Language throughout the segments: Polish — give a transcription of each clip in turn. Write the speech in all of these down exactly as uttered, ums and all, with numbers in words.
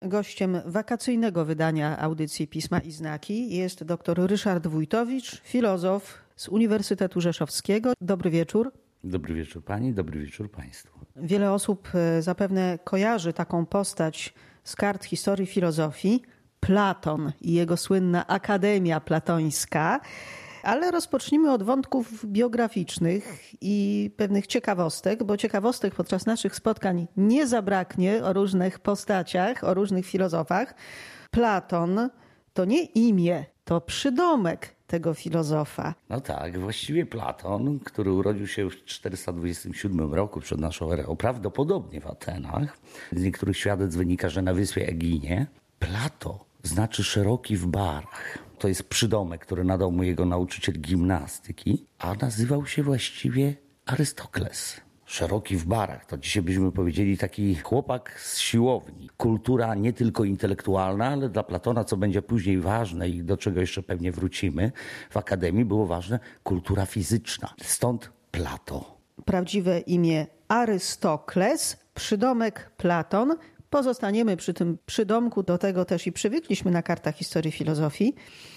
Gościem wakacyjnego wydania audycji Pisma i Znaki jest dr Ryszard Wójtowicz, filozof z Uniwersytetu Rzeszowskiego. Dobry wieczór. Dobry wieczór pani, dobry wieczór państwu. Wiele osób zapewne kojarzy taką postać z kart historii filozofii, Platon i jego słynna Akademia Platońska. Ale rozpocznijmy od wątków biograficznych i pewnych ciekawostek, bo ciekawostek podczas naszych spotkań nie zabraknie o różnych postaciach, o różnych filozofach. Platon to nie imię, to przydomek tego filozofa. No tak, właściwie Platon, który urodził się w czterysta dwudziestym siódmym roku przed naszą erą, prawdopodobnie w Atenach. Z niektórych świadectw wynika, że na wyspie Eginie. Plato znaczy szeroki w barach. To jest przydomek, który nadał mu jego nauczyciel gimnastyki, a nazywał się właściwie Arystokles. Szeroki w barach, to dzisiaj byśmy powiedzieli taki chłopak z siłowni. Kultura nie tylko intelektualna, ale dla Platona, co będzie później ważne i do czego jeszcze pewnie wrócimy, w Akademii było ważne, kultura fizyczna. Stąd Plato. Prawdziwe imię Arystokles, przydomek Platon. Pozostaniemy przy tym przydomku, do tego też i przywykliśmy na kartach historii filozofii.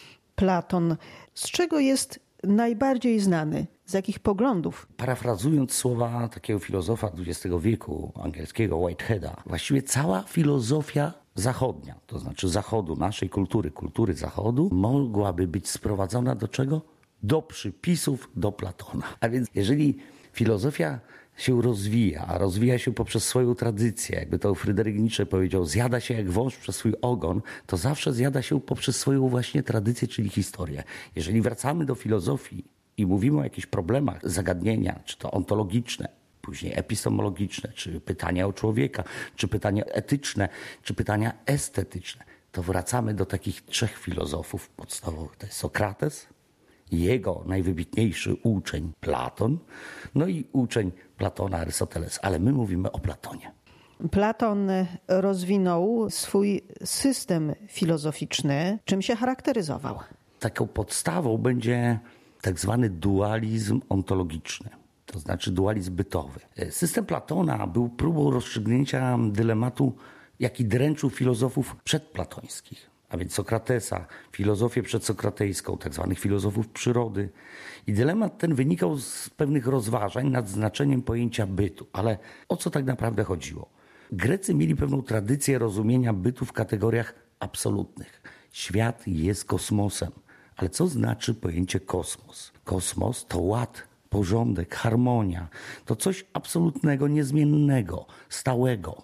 Platon, z czego jest najbardziej znany? Z jakich poglądów? Parafrazując słowa takiego filozofa dwudziestego wieku, angielskiego Whiteheada, właściwie cała filozofia zachodnia, to znaczy zachodu, naszej kultury, kultury zachodu, mogłaby być sprowadzona do czego? Do przypisów do Platona. A więc jeżeli filozofia się rozwija, a rozwija się poprzez swoją tradycję, jakby to Fryderyk Nietzsche powiedział, zjada się jak wąż przez swój ogon, to zawsze zjada się poprzez swoją właśnie tradycję, czyli historię. Jeżeli wracamy do filozofii i mówimy o jakichś problemach, zagadnienia, czy to ontologiczne, później epistemologiczne, czy pytania o człowieka, czy pytania etyczne, czy pytania estetyczne, to wracamy do takich trzech filozofów podstawowych. To jest Sokrates, jego najwybitniejszy uczeń Platon, no i uczeń Platona Arystoteles, ale my mówimy o Platonie. Platon rozwinął swój system filozoficzny. Czym się charakteryzował? Taką podstawą będzie tak zwany dualizm ontologiczny, to znaczy dualizm bytowy. System Platona był próbą rozstrzygnięcia dylematu, jaki dręczył filozofów przedplatońskich. A więc Sokratesa, filozofię przedsokratejską, tak zwanych filozofów przyrody. I dylemat ten wynikał z pewnych rozważań nad znaczeniem pojęcia bytu. Ale o co tak naprawdę chodziło? Grecy mieli pewną tradycję rozumienia bytu w kategoriach absolutnych. Świat jest kosmosem. Ale co znaczy pojęcie kosmos? Kosmos to ład, porządek, harmonia. To coś absolutnego, niezmiennego, stałego.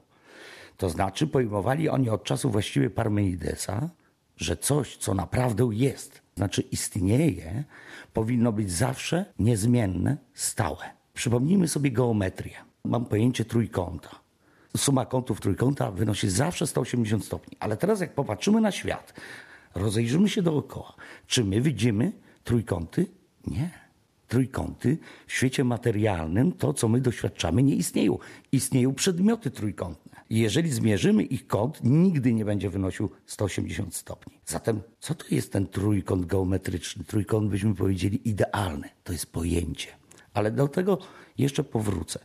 To znaczy pojmowali oni od czasu właściwie Parmenidesa, że coś, co naprawdę jest, znaczy istnieje, powinno być zawsze niezmienne, stałe. Przypomnijmy sobie geometrię. Mam pojęcie trójkąta. Suma kątów trójkąta wynosi zawsze sto osiemdziesiąt stopni. Ale teraz jak popatrzymy na świat, rozejrzymy się dookoła. Czy my widzimy trójkąty? Nie. Trójkąty w świecie materialnym, to co my doświadczamy, nie istnieją. Istnieją przedmioty trójkątne. I jeżeli zmierzymy ich kąt, nigdy nie będzie wynosił sto osiemdziesiąt stopni. Zatem co to jest ten trójkąt geometryczny? Trójkąt byśmy powiedzieli idealny. To jest pojęcie. Ale do tego jeszcze powrócę.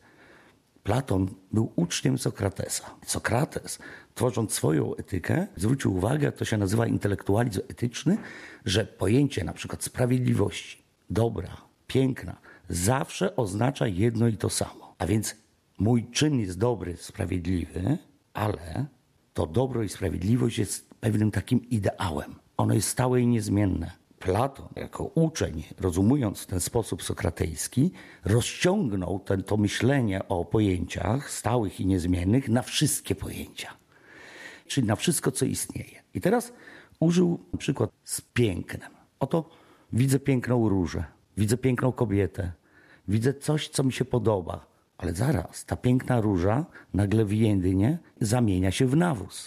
Platon był uczniem Sokratesa. Sokrates, tworząc swoją etykę, zwrócił uwagę, to się nazywa intelektualizm etyczny, że pojęcie na przykład sprawiedliwości, dobra, piękna, zawsze oznacza jedno i to samo. A więc mój czyn jest dobry, sprawiedliwy, ale to dobro i sprawiedliwość jest pewnym takim ideałem. Ono jest stałe i niezmienne. Platon, jako uczeń, rozumując w ten sposób sokratejski, rozciągnął ten, to myślenie o pojęciach stałych i niezmiennych na wszystkie pojęcia. Czyli na wszystko, co istnieje. I teraz użył na przykład z pięknem. Oto widzę piękną różę. Widzę piękną kobietę, widzę coś, co mi się podoba, ale zaraz ta piękna róża nagle w jedynie zamienia się w nawóz.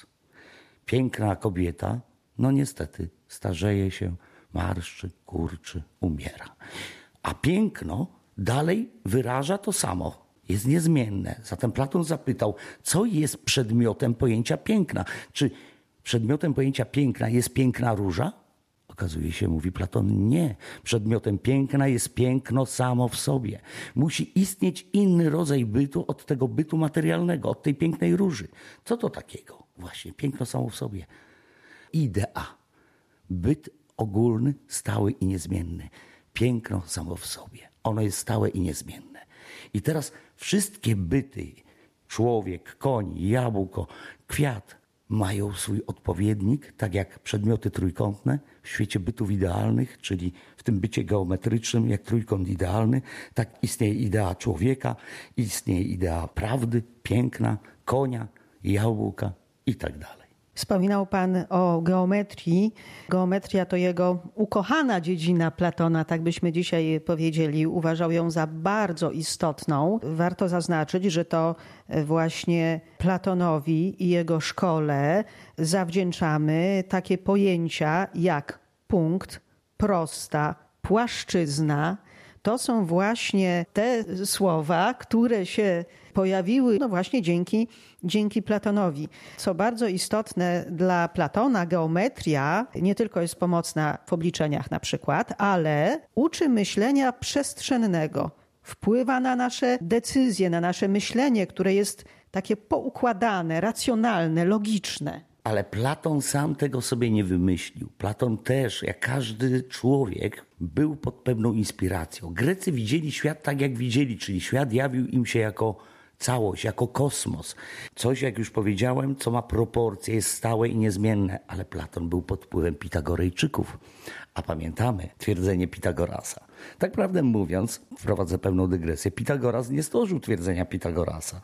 Piękna kobieta, no niestety, starzeje się, marszczy, kurczy, umiera. A piękno dalej wyraża to samo, jest niezmienne. Zatem Platon zapytał, co jest przedmiotem pojęcia piękna? Czy przedmiotem pojęcia piękna jest piękna róża? Okazuje się, mówi Platon, nie. Przedmiotem piękna jest piękno samo w sobie. Musi istnieć inny rodzaj bytu od tego bytu materialnego, od tej pięknej róży. Co to takiego? Właśnie, piękno samo w sobie. Idea. Byt ogólny, stały i niezmienny. Piękno samo w sobie. Ono jest stałe i niezmienne. I teraz wszystkie byty, człowiek, koń, jabłko, kwiat, mają swój odpowiednik, tak jak przedmioty trójkątne w świecie bytów idealnych, czyli w tym bycie geometrycznym, jak trójkąt idealny, tak istnieje idea człowieka, istnieje idea prawdy, piękna, konia, jabłka i tak dalej. Wspominał pan o geometrii. Geometria to jego ukochana dziedzina Platona, tak byśmy dzisiaj powiedzieli. Uważał ją za bardzo istotną. Warto zaznaczyć, że to właśnie Platonowi i jego szkole zawdzięczamy takie pojęcia jak punkt, prosta, płaszczyzna. To są właśnie te słowa, które się pojawiły no właśnie dzięki, dzięki Platonowi. Co bardzo istotne dla Platona, geometria nie tylko jest pomocna w obliczeniach na przykład, ale uczy myślenia przestrzennego. Wpływa na nasze decyzje, na nasze myślenie, które jest takie poukładane, racjonalne, logiczne. Ale Platon sam tego sobie nie wymyślił. Platon też, jak każdy człowiek, był pod pewną inspiracją. Grecy widzieli świat tak, jak widzieli, czyli świat jawił im się jako całość, jako kosmos. Coś, jak już powiedziałem, co ma proporcje, jest stałe i niezmienne. Ale Platon był pod wpływem Pitagorejczyków. A pamiętamy twierdzenie Pitagorasa. Tak prawdę mówiąc, wprowadzę pewną dygresję, Pitagoras nie stworzył twierdzenia Pitagorasa.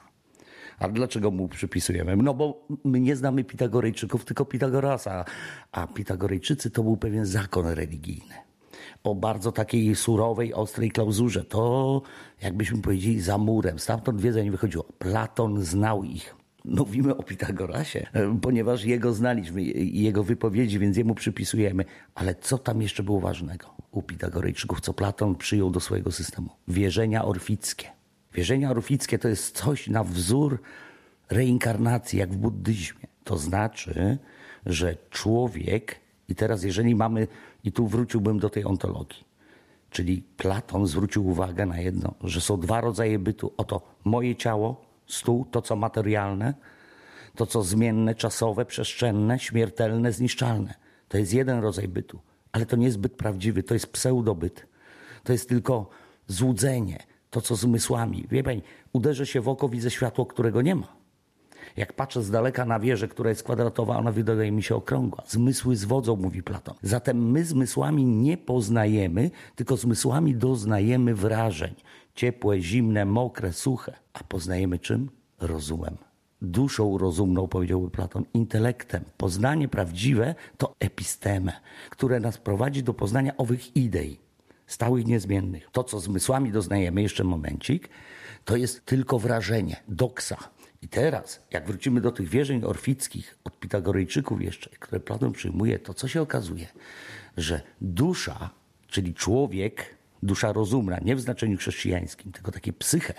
A dlaczego mu przypisujemy? No bo my nie znamy Pitagorejczyków, tylko Pitagorasa. A Pitagorejczycy to był pewien zakon religijny. O bardzo takiej surowej, ostrej klauzurze. To, jakbyśmy powiedzieli, za murem. Stamtąd wiedza nie wychodziła. Platon znał ich. Mówimy o Pitagorasie, ponieważ jego znaliśmy, jego wypowiedzi, więc jemu przypisujemy. Ale co tam jeszcze było ważnego u Pitagorejczyków, co Platon przyjął do swojego systemu? Wierzenia orfickie. Wierzenia orfickie to jest coś na wzór reinkarnacji, jak w buddyzmie. To znaczy, że człowiek, i teraz jeżeli mamy, i tu wróciłbym do tej ontologii, czyli Platon zwrócił uwagę na jedno, że są dwa rodzaje bytu. Oto moje ciało, stół, to co materialne, to co zmienne, czasowe, przestrzenne, śmiertelne, zniszczalne. To jest jeden rodzaj bytu, ale to nie jest byt prawdziwy, to jest pseudobyt. To jest tylko złudzenie. To, co zmysłami. Wie pani, uderzę się w oko, widzę światło, którego nie ma. Jak patrzę z daleka na wieżę, która jest kwadratowa, ona wydaje mi się okrągła. Zmysły zwodzą, mówi Platon. Zatem my zmysłami nie poznajemy, tylko zmysłami doznajemy wrażeń. Ciepłe, zimne, mokre, suche. A poznajemy czym? Rozumem. Duszą rozumną, powiedziałby Platon, intelektem. Poznanie prawdziwe to epistemę, które nas prowadzi do poznania owych idei. Stałych, niezmiennych. To, co zmysłami doznajemy, jeszcze momencik, to jest tylko wrażenie, doksa. I teraz, jak wrócimy do tych wierzeń orfickich, od Pitagorejczyków jeszcze, które Platon przyjmuje, to co się okazuje? Że dusza, czyli człowiek, dusza rozumna, nie w znaczeniu chrześcijańskim, tylko takie psyche,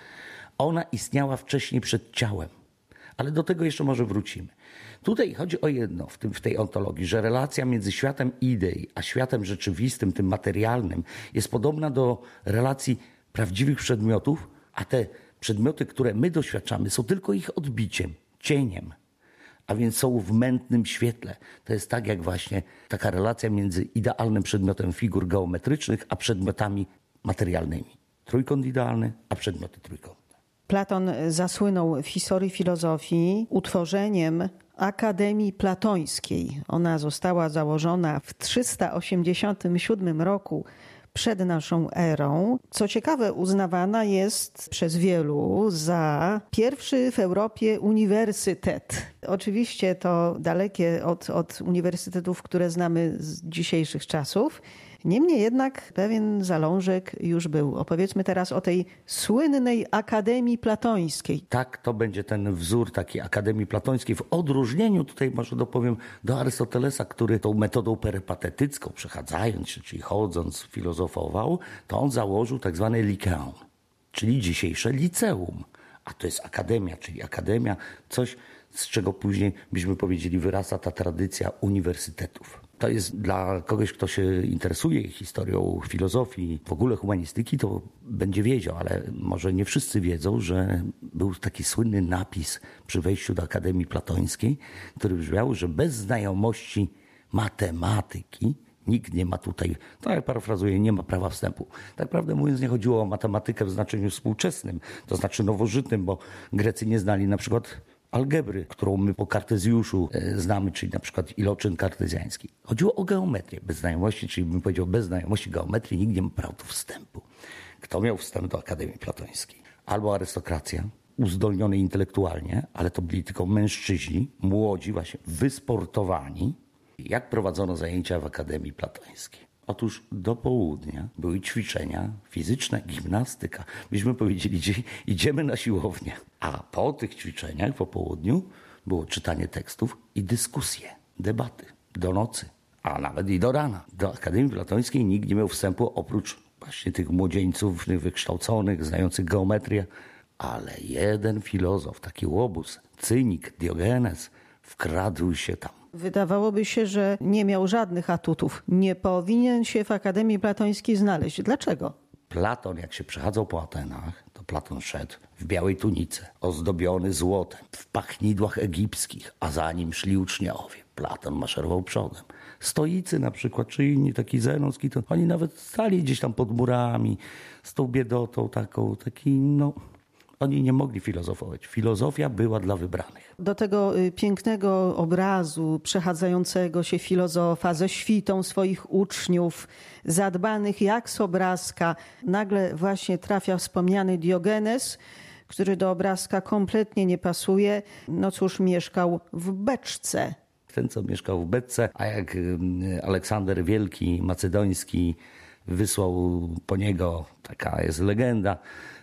ona istniała wcześniej przed ciałem. Ale do tego jeszcze może wrócimy. Tutaj chodzi o jedno w, tym, w tej ontologii, że relacja między światem idei a światem rzeczywistym, tym materialnym, jest podobna do relacji prawdziwych przedmiotów, a te przedmioty, które my doświadczamy, są tylko ich odbiciem, cieniem, a więc są w mętnym świetle. To jest tak jak właśnie taka relacja między idealnym przedmiotem figur geometrycznych, a przedmiotami materialnymi. Trójkąt idealny, a przedmioty trójkątne. Platon zasłynął w historii filozofii utworzeniem Akademii Platońskiej. Ona została założona w trzysta osiemdziesiątym siódmym roku przed naszą erą. Co ciekawe, uznawana jest przez wielu za pierwszy w Europie uniwersytet. Oczywiście to dalekie od, od uniwersytetów, które znamy z dzisiejszych czasów. Niemniej jednak pewien zalążek już był. Opowiedzmy teraz o tej słynnej Akademii Platońskiej. Tak, to będzie ten wzór takiej Akademii Platońskiej w odróżnieniu, tutaj może dopowiem, do Arystotelesa, który tą metodą perypatetycką, przechadzając się, czyli chodząc, filozofował, to on założył tak zwane Likeon, czyli dzisiejsze liceum. A to jest akademia, czyli akademia, coś, z czego później, byśmy powiedzieli, wyrasta ta tradycja uniwersytetów. To jest dla kogoś, kto się interesuje historią filozofii, w ogóle humanistyki, to będzie wiedział, ale może nie wszyscy wiedzą, że był taki słynny napis przy wejściu do Akademii Platońskiej, który brzmiał, że bez znajomości matematyki nikt nie ma tutaj, tak jak parafrazuję, nie ma prawa wstępu. Tak naprawdę mówiąc, nie chodziło o matematykę w znaczeniu współczesnym, to znaczy nowożytnym, bo Grecy nie znali na przykład algebry, którą my po Kartezjuszu znamy, czyli na przykład iloczyn kartezjański. Chodziło o geometrię. Bez znajomości, czyli bym powiedział, bez znajomości geometrii nikt nie ma prawa do wstępu. Kto miał wstęp do Akademii Platońskiej? Albo arystokracja, uzdolniony intelektualnie, ale to byli tylko mężczyźni, młodzi, właśnie wysportowani. Jak prowadzono zajęcia w Akademii Platońskiej? Otóż do południa były ćwiczenia fizyczne, gimnastyka. Myśmy powiedzieli, że idziemy na siłownię. A po tych ćwiczeniach, po południu, było czytanie tekstów i dyskusje, debaty do nocy, a nawet i do rana. Do Akademii Platońskiej nikt nie miał wstępu oprócz właśnie tych młodzieńców wykształconych, znających geometrię. Ale jeden filozof, taki łobuz, cynik, Diogenes, wkradł się tam. Wydawałoby się, że nie miał żadnych atutów. Nie powinien się w Akademii Platońskiej znaleźć. Dlaczego? Platon, jak się przechadzał po Atenach, to Platon szedł w białej tunice, ozdobiony złotem, w pachnidłach egipskich, a za nim szli uczniowie. Platon maszerował przodem. Stoicy na przykład, czy inni, taki Zenonski, to oni nawet stali gdzieś tam pod murami, z tą biedotą taką, taki no... Oni nie mogli filozofować. Filozofia była dla wybranych. Do tego pięknego obrazu przechadzającego się filozofa ze świtą swoich uczniów, zadbanych jak z obrazka, nagle właśnie trafia wspomniany Diogenes, który do obrazka kompletnie nie pasuje. No cóż, mieszkał w beczce. Ten, co mieszkał w beczce, a jak Aleksander Wielki, Macedoński, wysłał po niego, taka jest legenda,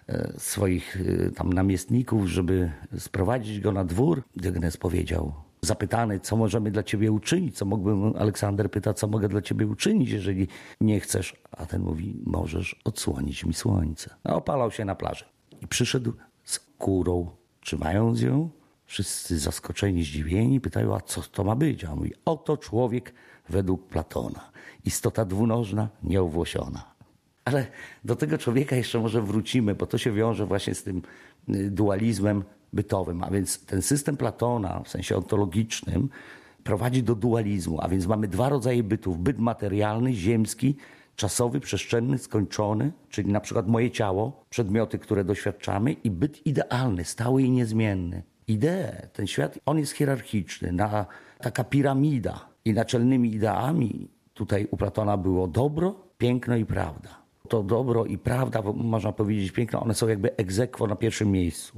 swoich tam namiestników, żeby sprowadzić go na dwór. Diogenes powiedział, zapytany, co możemy dla ciebie uczynić, co mógłbym, Aleksander pyta, co mogę dla ciebie uczynić, jeżeli nie chcesz. A ten mówi, możesz odsłonić mi słońce. A opalał się na plaży. I przyszedł z kurą, trzymając ją. Wszyscy zaskoczeni, zdziwieni, pytają, a co to ma być? A on mówi, oto człowiek według Platona. Istota dwunożna, nieowłosiona. Ale do tego człowieka jeszcze może wrócimy, bo to się wiąże właśnie z tym dualizmem bytowym. A więc ten system Platona w sensie ontologicznym prowadzi do dualizmu. A więc mamy dwa rodzaje bytów. Byt materialny, ziemski, czasowy, przestrzenny, skończony, czyli na przykład moje ciało, przedmioty, które doświadczamy, i byt idealny, stały i niezmienny. Idee, ten świat, on jest hierarchiczny, na, taka piramida. I naczelnymi ideami tutaj u Platona było dobro, piękno i prawda. To dobro i prawda, można powiedzieć piękno, one są jakby ex aequo na pierwszym miejscu.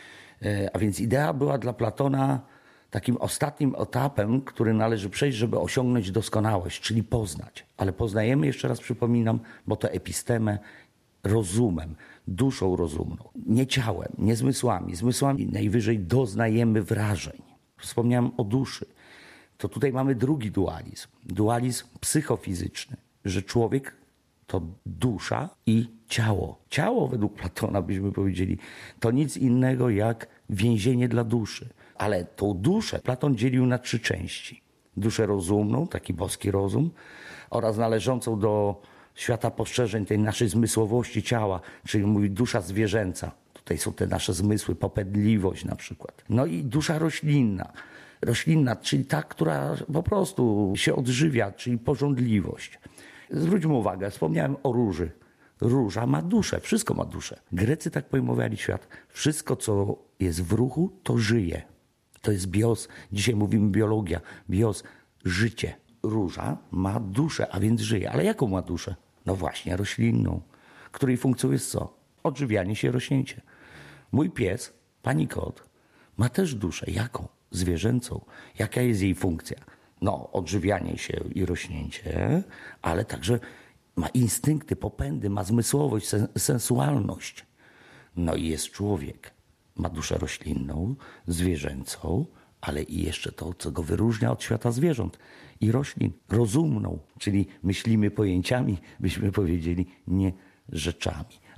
A więc idea była dla Platona takim ostatnim etapem, który należy przejść, żeby osiągnąć doskonałość, czyli poznać. Ale poznajemy, jeszcze raz przypominam, bo to epistemę, rozumem, duszą rozumną. Nie ciałem, nie zmysłami. Zmysłami najwyżej doznajemy wrażeń. Wspomniałem o duszy. To tutaj mamy drugi dualizm. Dualizm psychofizyczny, że człowiek to dusza i ciało. Ciało według Platona, byśmy powiedzieli, to nic innego jak więzienie dla duszy. Ale tą duszę Platon dzielił na trzy części. Duszę rozumną, taki boski rozum, oraz należącą do świata postrzeżeń tej naszej zmysłowości ciała, czyli mówi dusza zwierzęca. Tutaj są te nasze zmysły, popędliwość na przykład. No i dusza roślinna. Roślinna, czyli ta, która po prostu się odżywia, czyli pożądliwość. Zwróćmy uwagę, wspomniałem o róży. Róża ma duszę, wszystko ma duszę. Grecy tak pojmowali świat. Wszystko, co jest w ruchu, to żyje. To jest bios. Dzisiaj mówimy biologia. Bios, życie. Róża ma duszę, a więc żyje. Ale jaką ma duszę? No właśnie, roślinną, której funkcją jest co? Odżywianie się, rośnięcie. Mój pies, pani kot, ma też duszę. Jaką? Zwierzęcą. Jaka jest jej funkcja? No, odżywianie się i rośnięcie, ale także ma instynkty, popędy, ma zmysłowość, sen- sensualność. No i jest człowiek. Ma duszę roślinną, zwierzęcą, ale i jeszcze to, co go wyróżnia od świata zwierząt i roślin, rozumną, czyli myślimy pojęciami, byśmy powiedzieli, nie rzeczami.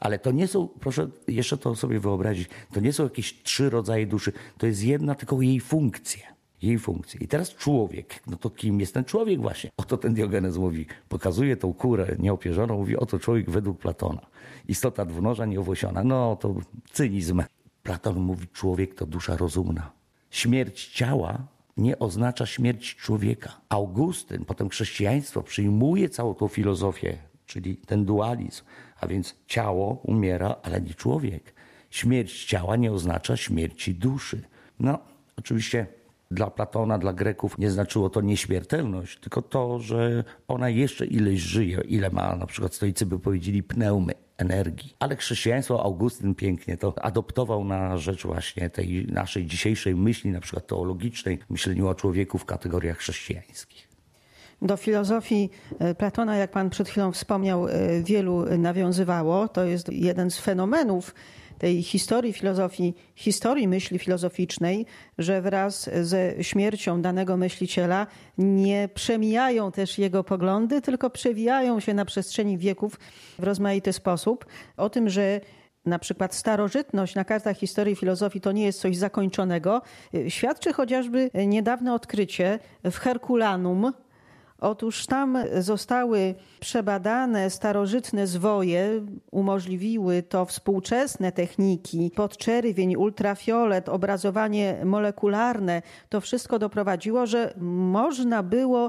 Ale to nie są, proszę jeszcze to sobie wyobrazić, to nie są jakieś trzy rodzaje duszy, to jest jedna tylko jej funkcja. Jej funkcje. I teraz człowiek, no to kim jest ten człowiek właśnie? Oto ten Diogenes mówi, pokazuje tą kurę nieopierzoną, mówi, oto człowiek według Platona. Istota dwunoża nieowłosiona. No to cynizm. Platon mówi, człowiek to dusza rozumna. Śmierć ciała nie oznacza śmierć człowieka. Augustyn, potem chrześcijaństwo przyjmuje całą tą filozofię, czyli ten dualizm, a więc ciało umiera, ale nie człowiek. Śmierć ciała nie oznacza śmierci duszy. No, oczywiście dla Platona, dla Greków nie znaczyło to nieśmiertelność, tylko to, że ona jeszcze ileś żyje, ile ma, na przykład stoicy by powiedzieli, pneumy, energii. Ale chrześcijaństwo, Augustyn pięknie to adoptował na rzecz właśnie tej naszej dzisiejszej myśli, na przykład teologicznej, myśleniu o człowieku w kategoriach chrześcijańskich. Do filozofii Platona, jak pan przed chwilą wspomniał, wielu nawiązywało. To jest jeden z fenomenów tej historii filozofii, historii myśli filozoficznej, że wraz ze śmiercią danego myśliciela nie przemijają też jego poglądy, tylko przewijają się na przestrzeni wieków w rozmaity sposób. O tym, że na przykład starożytność na kartach historii filozofii to nie jest coś zakończonego, świadczy chociażby niedawne odkrycie w Herkulanum. Otóż tam zostały przebadane starożytne zwoje, umożliwiły to współczesne techniki, podczerwień, ultrafiolet, obrazowanie molekularne. To wszystko doprowadziło, że można było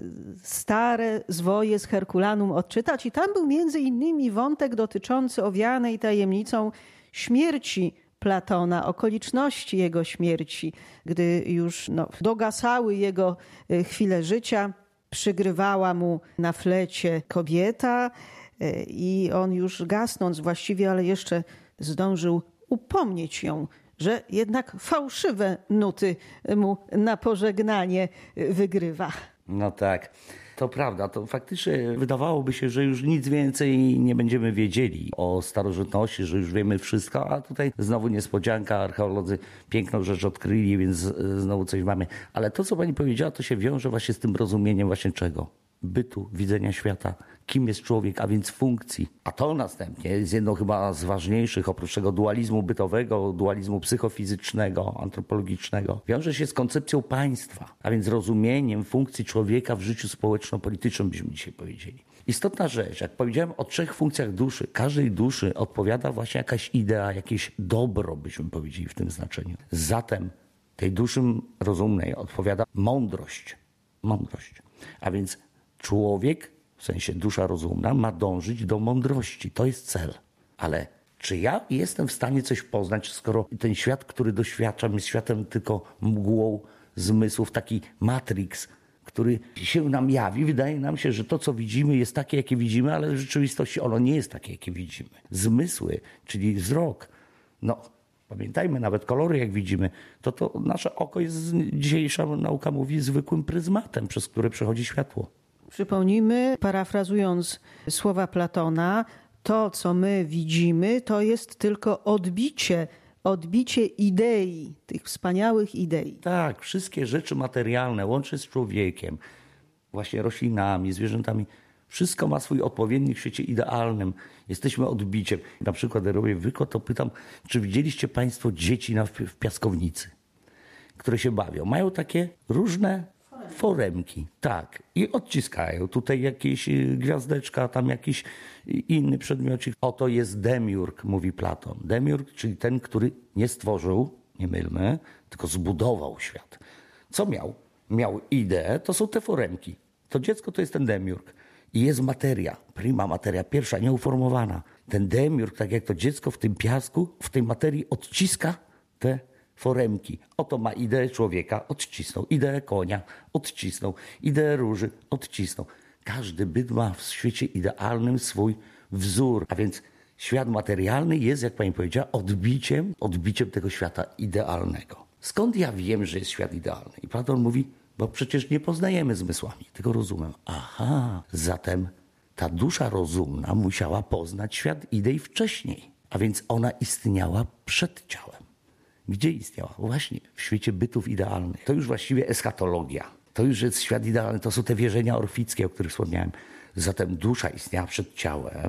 stare zwoje z Herkulanum odczytać i tam był między innymi wątek dotyczący owianej tajemnicą śmierci Platona, okoliczności jego śmierci, gdy już no, dogasały jego chwile życia. Przygrywała mu na flecie kobieta i on już gasnąc właściwie, ale jeszcze zdążył upomnieć ją, że jednak fałszywe nuty mu na pożegnanie wygrywa. No tak, to prawda. To faktycznie wydawałoby się, że już nic więcej nie będziemy wiedzieli o starożytności, że już wiemy wszystko, a tutaj znowu niespodzianka, archeolodzy piękną rzecz odkryli, więc znowu coś mamy. Ale to, co pani powiedziała, to się wiąże właśnie z tym rozumieniem właśnie czego? Bytu, widzenia świata, kim jest człowiek, a więc funkcji. A to następnie jest jedną chyba z ważniejszych, oprócz tego dualizmu bytowego, dualizmu psychofizycznego, antropologicznego, wiąże się z koncepcją państwa, a więc rozumieniem funkcji człowieka w życiu społeczno-politycznym, byśmy dzisiaj powiedzieli. Istotna rzecz, jak powiedziałem o trzech funkcjach duszy, każdej duszy odpowiada właśnie jakaś idea, jakieś dobro, byśmy powiedzieli w tym znaczeniu. Zatem tej duszy rozumnej odpowiada mądrość. Mądrość. A więc człowiek, w sensie dusza rozumna, ma dążyć do mądrości. To jest cel. Ale czy ja jestem w stanie coś poznać, skoro ten świat, który doświadczam, jest światem tylko mgłą zmysłów, taki matrix, który się nam jawi. Wydaje nam się, że to, co widzimy, jest takie, jakie widzimy, ale w rzeczywistości ono nie jest takie, jakie widzimy. Zmysły, czyli wzrok, no pamiętajmy, nawet kolory jak widzimy, to to nasze oko jest, dzisiejsza nauka mówi, zwykłym pryzmatem, przez który przechodzi światło. Przypomnijmy, parafrazując słowa Platona, to co my widzimy, to jest tylko odbicie, odbicie idei, tych wspaniałych idei. Tak, wszystkie rzeczy materialne, łącznie z człowiekiem, właśnie roślinami, zwierzętami, wszystko ma swój odpowiednik w świecie idealnym. Jesteśmy odbiciem. Na przykład jak robię wykład, to pytam, czy widzieliście państwo dzieci na, w piaskownicy, które się bawią. Mają takie różne foremki. Tak. I odciskają. Tutaj jakieś gwiazdeczka, tam jakiś inny przedmiocik. Oto jest demiurg, mówi Platon. Demiurg, czyli ten, który nie stworzył, nie mylmy, tylko zbudował świat. Co miał? Miał ideę, to są te foremki. To dziecko to jest ten demiurg. I jest materia, prima materia, pierwsza, nieuformowana. Ten demiurg, tak jak to dziecko w tym piasku, w tej materii odciska te foremki. Oto ma ideę człowieka, odcisnął. Ideę konia, odcisnął. Ideę róży, odcisnął. Każdy byt ma w świecie idealnym swój wzór. A więc świat materialny jest, jak pani powiedziała, odbiciem, odbiciem tego świata idealnego. Skąd ja wiem, że jest świat idealny? I Platon mówi, bo przecież nie poznajemy zmysłami, tylko rozumem. Aha, zatem ta dusza rozumna musiała poznać świat idei wcześniej. A więc ona istniała przed ciałem. Gdzie istniała? Właśnie w świecie bytów idealnych. To już właściwie eschatologia. To już jest świat idealny. To są te wierzenia orfickie, o których wspomniałem. Zatem dusza istniała przed ciałem,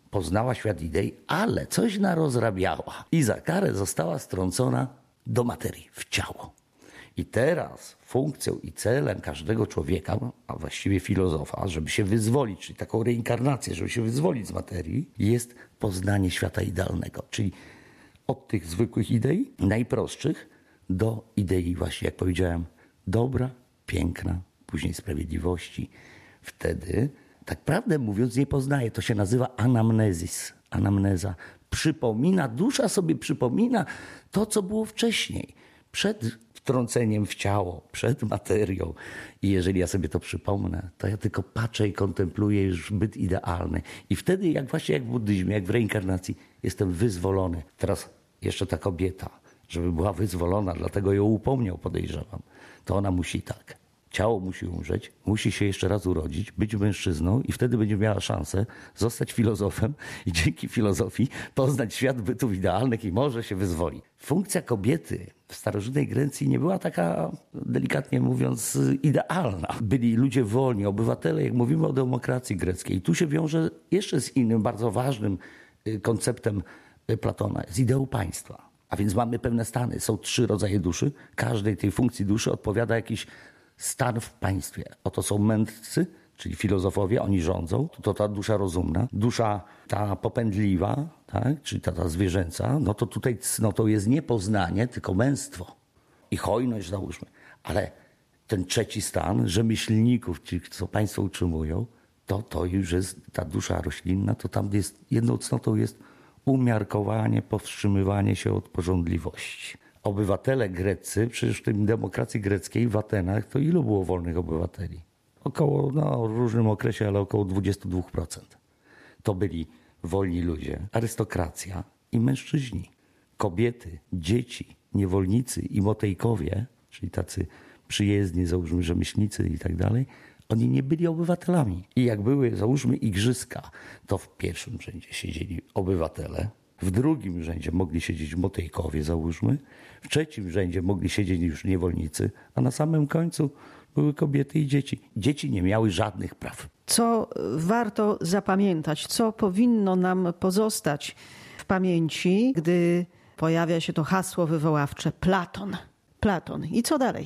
poznała świat idei, ale coś narozrabiała i za karę została strącona do materii, w ciało. I teraz funkcją i celem każdego człowieka, a właściwie filozofa, żeby się wyzwolić, czyli taką reinkarnację, żeby się wyzwolić z materii, jest poznanie świata idealnego. Czyli od tych zwykłych idei, najprostszych, do idei właśnie, jak powiedziałem, dobra, piękna, później sprawiedliwości. Wtedy, tak prawdę mówiąc, nie poznaje. To się nazywa anamnezis. Anamneza. Przypomina, dusza sobie przypomina to, co było wcześniej. Przed wtrąceniem w ciało, przed materią. I jeżeli ja sobie to przypomnę, to ja tylko patrzę i kontempluję już byt idealny. I wtedy, jak właśnie jak w buddyzmie, jak w reinkarnacji, jestem wyzwolony. Teraz jeszcze ta kobieta, żeby była wyzwolona, dlatego ją upomniał, podejrzewam, to ona musi tak. Ciało musi umrzeć, musi się jeszcze raz urodzić, być mężczyzną i wtedy będzie miała szansę zostać filozofem i dzięki filozofii poznać świat bytów idealnych i może się wyzwolić. Funkcja kobiety w starożytnej Grecji nie była taka, delikatnie mówiąc, idealna. Byli ludzie wolni, obywatele, jak mówimy o demokracji greckiej. I tu się wiąże jeszcze z innym bardzo ważnym konceptem Platona, z ideą państwa. A więc mamy pewne stany. Są trzy rodzaje duszy. Każdej tej funkcji duszy odpowiada jakiś stan w państwie. Oto są mędrcy, czyli filozofowie, oni rządzą. To ta dusza rozumna. Dusza ta popędliwa, tak? Czyli ta, ta zwierzęca. No to tutaj cnotą jest nie poznanie, tylko męstwo. I hojność, załóżmy. Ale ten trzeci stan rzemieślników, ci, co państwo utrzymują, to, to już jest ta dusza roślinna. To tam jest, jedną cnotą jest umiarkowanie, powstrzymywanie się od pożądliwości. Obywatele greccy, przecież w tym demokracji greckiej w Atenach, to ilu było wolnych obywateli? Około, no w różnym okresie, ale około dwadzieścia dwa procent. To byli wolni ludzie, arystokracja i mężczyźni. Kobiety, dzieci, niewolnicy i motejkowie, czyli tacy przyjezdni, załóżmy rzemieślnicy i tak dalej, oni nie byli obywatelami. I jak były, załóżmy, igrzyska, to w pierwszym rzędzie siedzieli obywatele, w drugim rzędzie mogli siedzieć motejkowie, załóżmy, w trzecim rzędzie mogli siedzieć już niewolnicy, a na samym końcu były kobiety i dzieci. Dzieci nie miały żadnych praw. Co warto zapamiętać, co powinno nam pozostać w pamięci, gdy pojawia się to hasło wywoławcze Platon. Platon. I co dalej?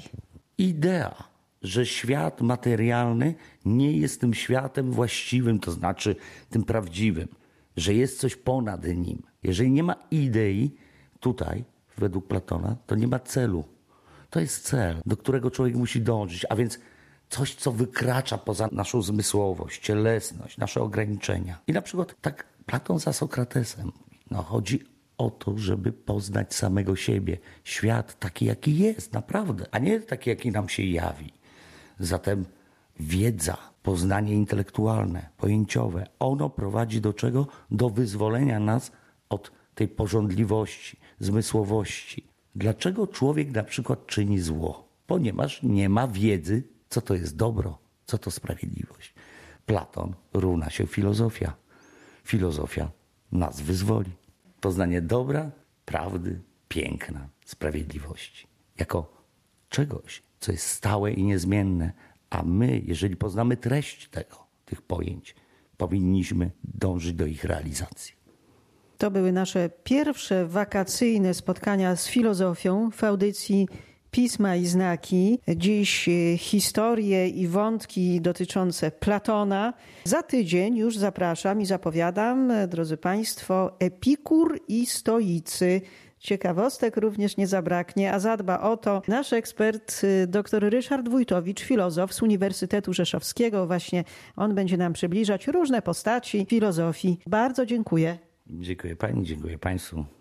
Idea, że świat materialny nie jest tym światem właściwym, to znaczy tym prawdziwym, że jest coś ponad nim. Jeżeli nie ma idei tutaj, według Platona, to nie ma celu. To jest cel, do którego człowiek musi dążyć, a więc coś, co wykracza poza naszą zmysłowość, cielesność, nasze ograniczenia. I na przykład tak Platon za Sokratesem. No, chodzi o to, żeby poznać samego siebie. Świat taki, jaki jest, naprawdę, a nie taki, jaki nam się jawi. Zatem wiedza, poznanie intelektualne, pojęciowe, ono prowadzi do czego? Do wyzwolenia nas od tej pożądliwości, zmysłowości. Dlaczego człowiek na przykład czyni zło? Ponieważ nie ma wiedzy, co to jest dobro, co to sprawiedliwość. Platon równa się filozofia. Filozofia nas wyzwoli. Poznanie dobra, prawdy, piękna, sprawiedliwości. Jako czegoś, co jest stałe i niezmienne. A my, jeżeli poznamy treść tego, tych pojęć, powinniśmy dążyć do ich realizacji. To były nasze pierwsze wakacyjne spotkania z filozofią w audycji Pisma i Znaki. Dziś historie i wątki dotyczące Platona. Za tydzień już zapraszam i zapowiadam, drodzy Państwo, Epikur i stoicy. Ciekawostek również nie zabraknie, a zadba o to nasz ekspert, dr Ryszard Wójtowicz, filozof z Uniwersytetu Rzeszowskiego. Właśnie on będzie nam przybliżać różne postaci filozofii. Bardzo dziękuję. Dziękuję Pani, dziękuję Państwu.